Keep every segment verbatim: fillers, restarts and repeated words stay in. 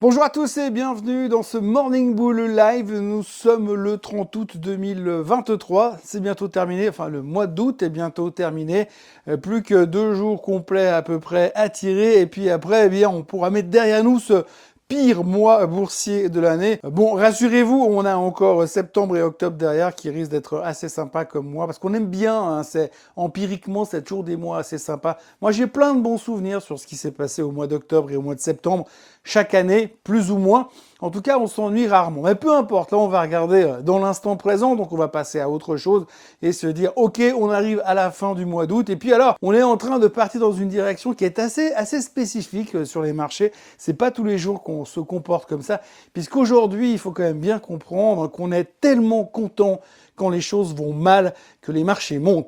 Bonjour à tous et bienvenue dans ce Morning Bull Live. Nous sommes le trente août deux mille vingt-trois. C'est bientôt terminé, enfin le mois d'août est bientôt terminé. Euh, plus que deux jours complets à peu près à tirer. Et puis après, eh bien, on pourra mettre derrière nous ce pire mois boursier de l'année. Bon, rassurez-vous, on a encore septembre et octobre derrière qui risquent d'être assez sympas comme mois parce qu'on aime bien, hein, c'est empiriquement, c'est toujours des mois assez sympas. Moi, j'ai plein de bons souvenirs sur ce qui s'est passé au mois d'octobre et au mois de septembre chaque année, plus ou moins. En tout cas, on s'ennuie rarement. Mais peu importe, là, on va regarder dans l'instant présent, donc on va passer à autre chose et se dire, ok, on arrive à la fin du mois d'août, et puis alors, on est en train de partir dans une direction qui est assez, assez spécifique sur les marchés. C'est pas tous les jours qu'on se comporte comme ça, puisqu'aujourd'hui, il faut quand même bien comprendre qu'on est tellement content quand les choses vont mal que les marchés montent.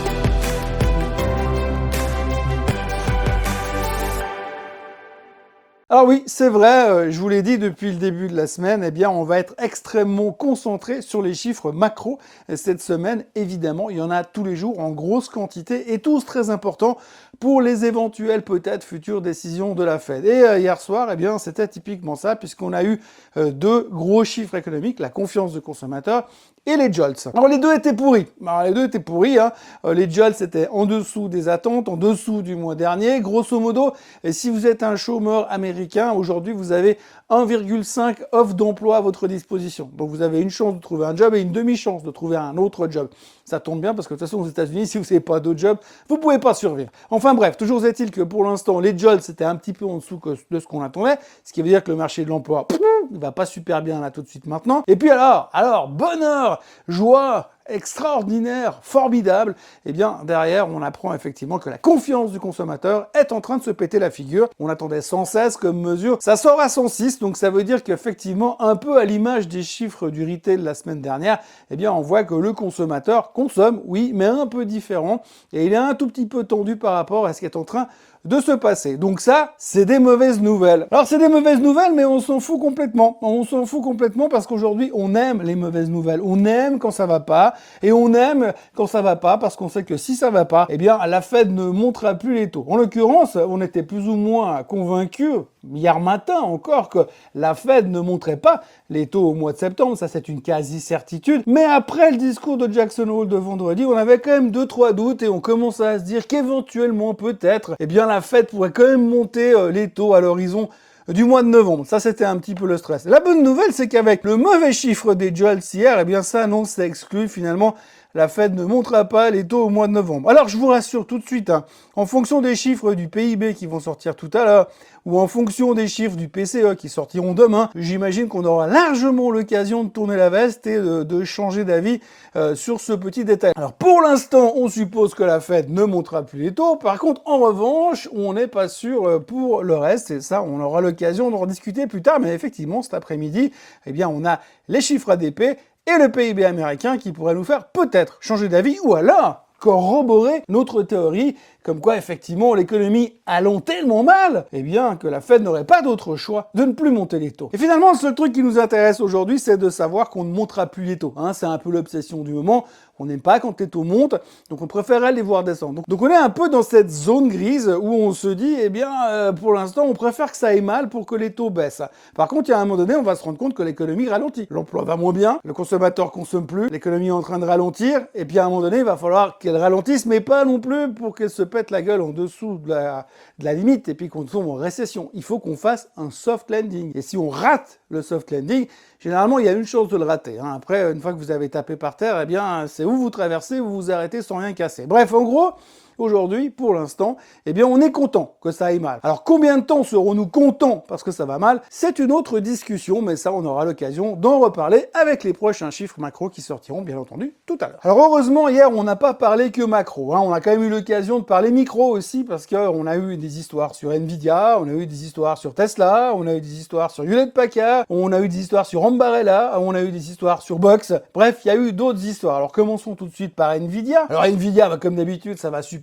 Alors oui, c'est vrai, euh, je vous l'ai dit depuis le début de la semaine, eh bien on va être extrêmement concentré sur les chiffres macro. Et cette semaine, évidemment, il y en a tous les jours en grosse quantité et tous très importants pour les éventuelles peut-être futures décisions de la Fed. Et euh, hier soir, eh bien c'était typiquement ça puisqu'on a eu euh, deux gros chiffres économiques, la confiance du consommateur et les jolts. Alors les deux étaient pourris. Alors les deux étaient pourris. Hein. Euh, les jolts étaient en dessous des attentes, en dessous du mois dernier. Grosso modo, et si vous êtes un chômeur américain, aujourd'hui vous avez un virgule cinq offres d'emploi à votre disposition. Donc vous avez une chance de trouver un job et une demi-chance de trouver un autre job. Ça tombe bien parce que de toute façon aux États-Unis, si vous n'avez pas d'autre job, vous ne pouvez pas survivre. Enfin bref, toujours est-il que pour l'instant, les jolts c'était un petit peu en dessous de ce qu'on attendait, ce qui veut dire que le marché de l'emploi, il va pas super bien là tout de suite maintenant. Et puis alors, alors bonheur, joie, extraordinaire, formidable, eh bien derrière on apprend effectivement que la confiance du consommateur est en train de se péter la figure. On attendait cent seize comme mesure, ça sort à cent six, donc ça veut dire qu'effectivement un peu à l'image des chiffres du retail la semaine dernière, eh bien on voit que le consommateur consomme, oui, mais un peu différent, et il est un tout petit peu tendu par rapport à ce qui est en train de se passer. Donc ça, c'est des mauvaises nouvelles. Alors c'est des mauvaises nouvelles, mais on s'en fout complètement. On s'en fout complètement parce qu'aujourd'hui, on aime les mauvaises nouvelles. On aime quand ça va pas, et on aime quand ça va pas parce qu'on sait que si ça va pas, eh bien la Fed ne montera plus les taux. En l'occurrence, on était plus ou moins convaincus hier matin encore que la Fed ne montrait pas les taux au mois de septembre, ça c'est une quasi-certitude. Mais après le discours de Jackson Hole de vendredi, on avait quand même deux trois doutes et on commençait à se dire qu'éventuellement peut-être, eh bien la Fed pourrait quand même monter euh, les taux à l'horizon du mois de novembre. Ça, c'était un petit peu le stress. La bonne nouvelle, c'est qu'avec le mauvais chiffre des jolts hier, eh bien ça, non, ça exclut finalement la Fed ne montera pas les taux au mois de novembre. Alors, je vous rassure tout de suite, hein, en fonction des chiffres du P I B qui vont sortir tout à l'heure, ou en fonction des chiffres du P C E qui sortiront demain, j'imagine qu'on aura largement l'occasion de tourner la veste et de, de changer d'avis euh, sur ce petit détail. Alors, pour l'instant, on suppose que la Fed ne montera plus les taux. Par contre, en revanche, on n'est pas sûr pour le reste, et ça, on aura l'occasion d'en discuter plus tard. Mais effectivement, cet après-midi, eh bien, on a les chiffres A D P et le P I B américain qui pourrait nous faire peut-être changer d'avis ou alors corroborer notre théorie comme quoi effectivement l'économie allant tellement mal, eh bien que la Fed n'aurait pas d'autre choix de ne plus monter les taux. Et finalement, le seul truc qui nous intéresse aujourd'hui, c'est de savoir qu'on ne montera plus les taux. Hein, c'est un peu l'obsession du moment. On n'aime pas quand les taux montent, donc on préférerait les voir descendre. Donc, donc on est un peu dans cette zone grise où on se dit, eh bien, euh, pour l'instant, on préfère que ça aille mal pour que les taux baissent. Par contre, il y a un moment donné, on va se rendre compte que l'économie ralentit. L'emploi va moins bien, le consommateur consomme plus, l'économie est en train de ralentir, et puis à un moment donné, il va falloir qu'elle ralentisse, mais pas non plus pour qu'elle se pète la gueule en dessous de la, de la limite, et puis qu'on tombe en récession. Il faut qu'on fasse un soft landing. Et si on rate le soft landing, généralement, il y a une chance de le rater. Hein. Après, une fois que vous avez tapé par terre, eh bien, c'est où vous traversez, vous vous arrêtez sans rien casser. Bref, en gros, aujourd'hui, pour l'instant, eh bien, on est content que ça aille mal. Alors, combien de temps serons-nous contents parce que ça va mal? C'est une autre discussion, mais ça, on aura l'occasion d'en reparler avec les prochains chiffres macro qui sortiront, bien entendu, tout à l'heure. Alors, heureusement, hier, on n'a pas parlé que macro. Hein. On a quand même eu l'occasion de parler micro aussi parce qu'on a eu des histoires sur Nvidia, on a eu des histoires sur Tesla, on a eu des histoires sur Hewlett Packard, on a eu des histoires sur Ambarella, on a eu des histoires sur Box. Bref, il y a eu d'autres histoires. Alors, commençons tout de suite par Nvidia. Alors, Nvidia, bah, comme d'habitude, ça va super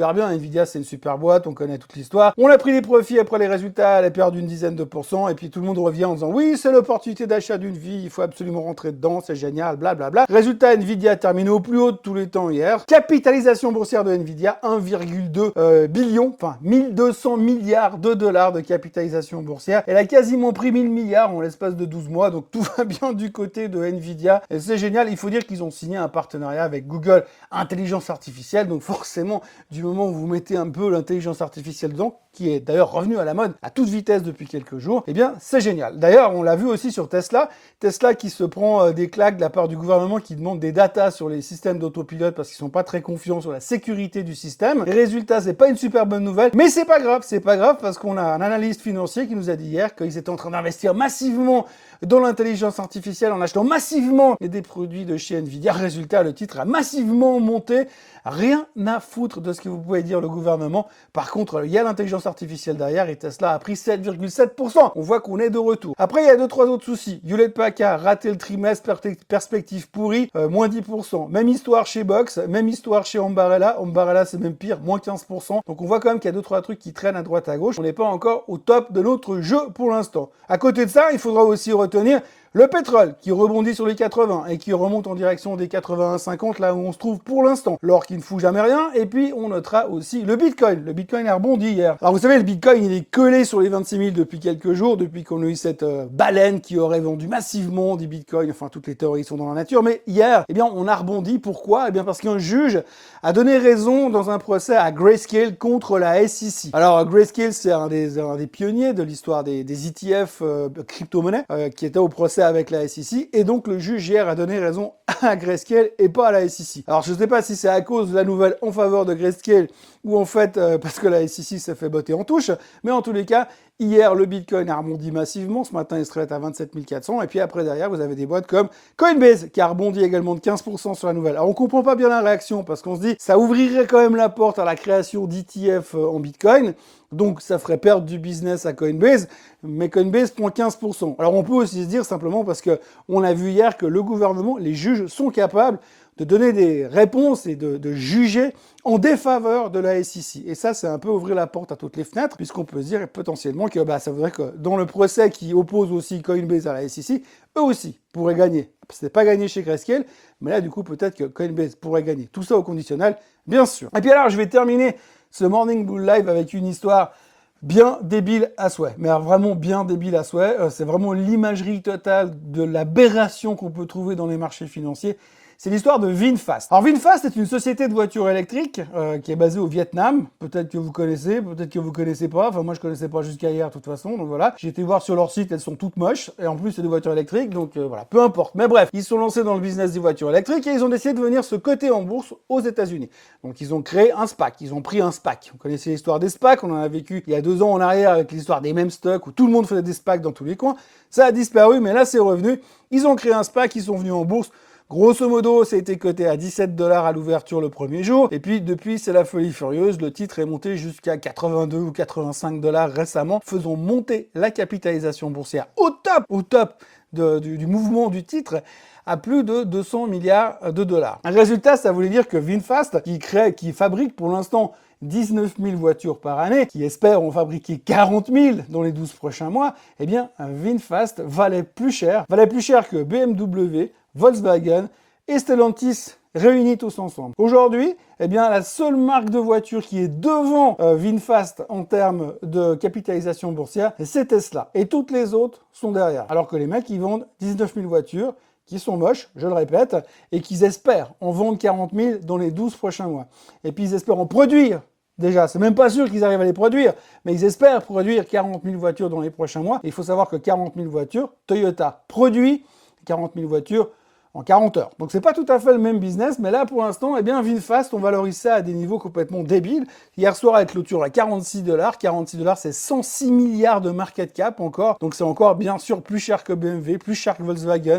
super bien. Nvidia, c'est une super boîte, on connaît toute l'histoire. On a pris des profits après les résultats, elle a perdu une dizaine de pourcents, et puis tout le monde revient en disant oui, c'est l'opportunité d'achat d'une vie, il faut absolument rentrer dedans, c'est génial, blablabla. Résultat, Nvidia a terminé au plus haut de tous les temps hier. Capitalisation boursière de Nvidia, un virgule deux euh, billion, enfin mille deux cents milliards de dollars de capitalisation boursière. Elle a quasiment pris mille milliards en l'espace de douze mois, donc tout va bien du côté de Nvidia. Et c'est génial, il faut dire qu'ils ont signé un partenariat avec Google Intelligence Artificielle, donc forcément, du moment où vous mettez un peu l'intelligence artificielle dedans, qui est d'ailleurs revenu à la mode à toute vitesse depuis quelques jours, eh bien c'est génial. D'ailleurs, on l'a vu aussi sur Tesla, Tesla qui se prend euh, des claques de la part du gouvernement qui demande des datas sur les systèmes d'autopilote parce qu'ils sont pas très confiants sur la sécurité du système. Les résultats, c'est pas une super bonne nouvelle, mais c'est pas grave, c'est pas grave parce qu'on a un analyste financier qui nous a dit hier qu'ils étaient en train d'investir massivement dans l'intelligence artificielle en achetant massivement des produits de chez Nvidia. Résultat, le titre a massivement monté. Rien à foutre de ce que vous pouvez dire le gouvernement. Par contre, il y a l'intelligence artificielle derrière et Tesla a pris sept virgule sept pour cent. On voit qu'on est de retour. Après, il y a deux, trois autres soucis. Hewlett Packard raté le trimestre, perspective pourrie, euh, moins dix pour cent. Même histoire chez Box, même histoire chez Ambarella. Ambarella, c'est même pire, moins quinze pour cent. Donc on voit quand même qu'il y a deux, trois trucs qui traînent à droite à gauche. On n'est pas encore au top de notre jeu pour l'instant. À côté de ça, il faudra aussi retenir le pétrole qui rebondit sur les quatre-vingts et qui remonte en direction des quatre-vingt-un cinquante, là où on se trouve pour l'instant. L'or qui ne fout jamais rien. Et puis, on notera aussi le Bitcoin. Le Bitcoin a rebondi hier. Alors, vous savez, le Bitcoin, il est collé sur les vingt-six mille depuis quelques jours, depuis qu'on a eu cette euh, baleine qui aurait vendu massivement des Bitcoins. Enfin, toutes les théories sont dans la nature. Mais hier, eh bien, on a rebondi. Pourquoi? Eh bien, parce qu'un juge a donné raison dans un procès à Grayscale contre la S E C. Alors, Grayscale, c'est un des, un des pionniers de l'histoire des, des E T F euh, crypto-monnaies euh, qui était au procès avec la S E C, et donc le juge hier a donné raison à Grayscale et pas à la S E C. Alors je ne sais pas si c'est à cause de la nouvelle en faveur de Grayscale ou en fait euh, parce que la S E C s'est fait botter en touche, mais en tous les cas, hier le Bitcoin a rebondi massivement, ce matin il se relève à vingt-sept mille quatre cents, et puis après derrière vous avez des boîtes comme Coinbase qui a rebondi également de quinze pour cent sur la nouvelle. Alors on comprend pas bien la réaction parce qu'on se dit ça ouvrirait quand même la porte à la création d'E T F en Bitcoin, donc ça ferait perdre du business à Coinbase, mais Coinbase prend quinze pour cent. Alors on peut aussi se dire simplement parce que on a vu hier que le gouvernement, les juges sont capables de donner des réponses et de, de juger en défaveur de la S E C. Et ça, c'est un peu ouvrir la porte à toutes les fenêtres, puisqu'on peut se dire potentiellement que bah, ça voudrait que dans le procès qui oppose aussi Coinbase à la S E C, eux aussi pourraient gagner. Ce n'est pas gagné chez Grayscale, mais là, du coup, peut-être que Coinbase pourrait gagner. Tout ça au conditionnel, bien sûr. Et puis alors, je vais terminer ce Morning Bull Live avec une histoire bien débile à souhait, mais alors vraiment bien débile à souhait. Euh, c'est vraiment l'imagerie totale de l'aberration qu'on peut trouver dans les marchés financiers. C'est l'histoire de VinFast. Alors VinFast est une société de voitures électriques euh, qui est basée au Vietnam. Peut-être que vous connaissez, peut-être que vous connaissez pas. Enfin moi je connaissais pas jusqu'à hier de toute façon. Donc voilà, j'ai été voir sur leur site, elles sont toutes moches et en plus c'est des voitures électriques. Donc euh, voilà, peu importe. Mais bref, ils sont lancés dans le business des voitures électriques et ils ont décidé de venir se coter en bourse aux États-Unis. Donc ils ont créé un SPAC. Ils ont pris un SPAC. On connaissait l'histoire des SPAC. On en a vécu il y a deux ans en arrière avec l'histoire des mêmes stocks où tout le monde faisait des SPAC dans tous les coins. Ça a disparu, mais là c'est revenu. Ils ont créé un SPAC. Ils sont venus en bourse. Grosso modo, ça a été coté à dix-sept dollars à l'ouverture le premier jour. Et puis, depuis, c'est la folie furieuse. Le titre est monté jusqu'à quatre-vingt-deux ou quatre-vingt-cinq dollars récemment, faisant monter la capitalisation boursière au top, au top de, du, du mouvement du titre, à plus de deux cents milliards de dollars. Un résultat, ça voulait dire que VinFast, qui crée, qui fabrique pour l'instant dix-neuf mille voitures par année, qui espèrent en fabriquer quarante mille dans les douze prochains mois, eh bien, un VinFast valait plus cher, valait plus cher que B M W, Volkswagen et Stellantis réunis tous ensemble. Aujourd'hui, eh bien, la seule marque de voiture qui est devant euh, VinFast en termes de capitalisation boursière, c'est Tesla. Et toutes les autres sont derrière. Alors que les mecs, ils vendent dix-neuf mille voitures qui sont moches, je le répète, et qu'ils espèrent en vendre quarante mille dans les douze prochains mois. Et puis ils espèrent en produire. Déjà, c'est même pas sûr qu'ils arrivent à les produire, mais ils espèrent produire quarante mille voitures dans les prochains mois. Et il faut savoir que quarante mille voitures, Toyota produit quarante mille voitures en quarante heures. Donc c'est pas tout à fait le même business, mais là pour l'instant, eh bien VinFast, on valorise ça à des niveaux complètement débiles. Hier soir, avec clôture à quarante-six dollars. quarante-six dollars, c'est cent six milliards de market cap encore. Donc c'est encore bien sûr plus cher que B M W, plus cher que Volkswagen,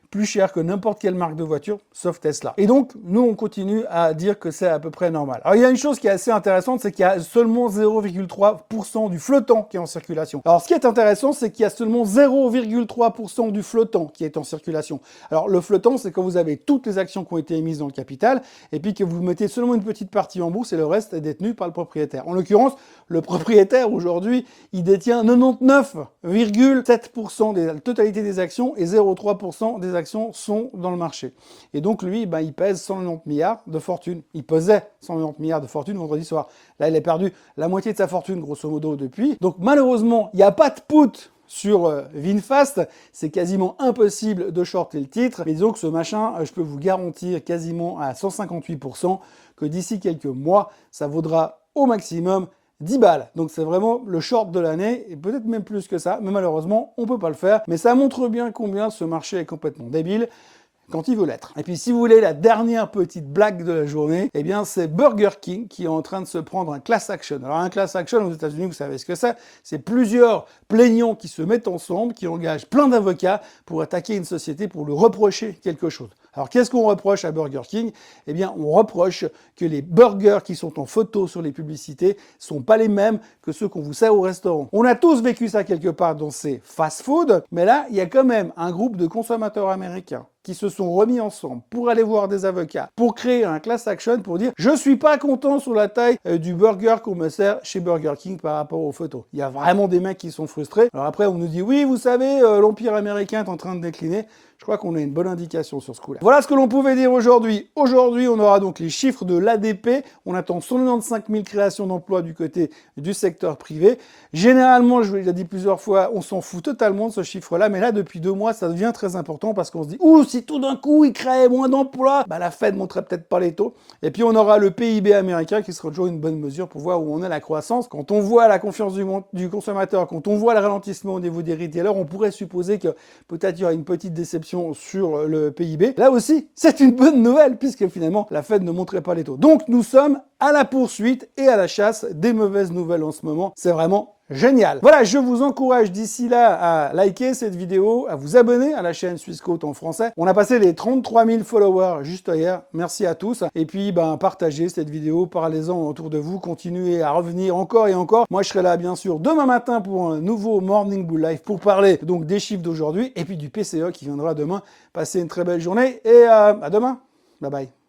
plus cher que n'importe quelle marque de voiture, sauf Tesla. Et donc, nous, on continue à dire que c'est à peu près normal. Alors, il y a une chose qui est assez intéressante, c'est qu'il y a seulement zéro virgule trois pour cent du flottant qui est en circulation. Alors, ce qui est intéressant, c'est qu'il y a seulement zéro virgule trois pour cent du flottant qui est en circulation. Alors, le flottant, c'est quand vous avez toutes les actions qui ont été émises dans le capital, et puis que vous mettez seulement une petite partie en bourse, et le reste est détenu par le propriétaire. En l'occurrence, le propriétaire, aujourd'hui, il détient quatre-vingt-dix-neuf virgule sept pour cent de la totalité des actions, et zéro virgule trois pour cent des actions sont dans le marché. Et donc, lui, ben, il pèse cent quatre-vingt-dix milliards de fortune. Il pesait cent quatre-vingt-dix milliards de fortune vendredi soir. Là, il a perdu la moitié de sa fortune, grosso modo, depuis. Donc, malheureusement, il n'y a pas de put sur euh, VinFast. C'est quasiment impossible de shorter le titre. Mais disons que ce machin, euh, je peux vous garantir quasiment à cent cinquante-huit pour cent que d'ici quelques mois, ça vaudra au maximum dix balles. Donc c'est vraiment le short de l'année, et peut-être même plus que ça, mais malheureusement, on peut pas le faire. Mais ça montre bien combien ce marché est complètement débile quand il veut l'être. Et puis si vous voulez la dernière petite blague de la journée, eh bien c'est Burger King qui est en train de se prendre un class action. Alors un class action aux États-Unis, vous savez ce que c'est, c'est plusieurs plaignants qui se mettent ensemble, qui engagent plein d'avocats pour attaquer une société, pour lui reprocher quelque chose. Alors qu'est-ce qu'on reproche à Burger King? Eh bien on reproche que les burgers qui sont en photo sur les publicités sont pas les mêmes que ceux qu'on vous sert au restaurant. On a tous vécu ça quelque part dans ces fast-food, mais là il y a quand même un groupe de consommateurs américains qui se sont remis ensemble pour aller voir des avocats, pour créer un class action, pour dire « Je suis pas content sur la taille euh, du burger qu'on me sert chez Burger King par rapport aux photos. » Il y a vraiment des mecs qui sont frustrés. Alors après, on nous dit « Oui, vous savez, euh, l'empire américain est en train de décliner. » Je crois qu'on a une bonne indication sur ce coup-là. Voilà ce que l'on pouvait dire aujourd'hui. Aujourd'hui, on aura donc les chiffres de l'A D P. On attend cent quatre-vingt-quinze mille créations d'emplois du côté du secteur privé. Généralement, je vous l'ai déjà dit plusieurs fois, on s'en fout totalement de ce chiffre-là. Mais là, depuis deux mois, ça devient très important parce qu'on se dit « Ouh, si tout d'un coup, il créait moins d'emplois, bah, la Fed ne montrait peut-être pas les taux. » Et puis, on aura le P I B américain qui sera toujours une bonne mesure pour voir où on est la croissance. Quand on voit la confiance du, du consommateur, quand on voit le ralentissement au niveau des retailers, on pourrait supposer que peut-être il y aura une petite déception sur le P I B. Là aussi, c'est une bonne nouvelle puisque finalement, la Fed ne montrait pas les taux. Donc, nous sommes à la poursuite et à la chasse des mauvaises nouvelles en ce moment. C'est vraiment génial. Voilà, je vous encourage d'ici là à liker cette vidéo, à vous abonner à la chaîne Swissquote en français. On a passé les trente-trois mille followers juste hier. Merci à tous. Et puis, ben, partagez cette vidéo, parlez-en autour de vous, continuez à revenir encore et encore. Moi, je serai là, bien sûr, demain matin pour un nouveau Morning Bull Live pour parler donc des chiffres d'aujourd'hui et puis du P C E qui viendra demain. Passez une très belle journée et euh, à demain. Bye bye.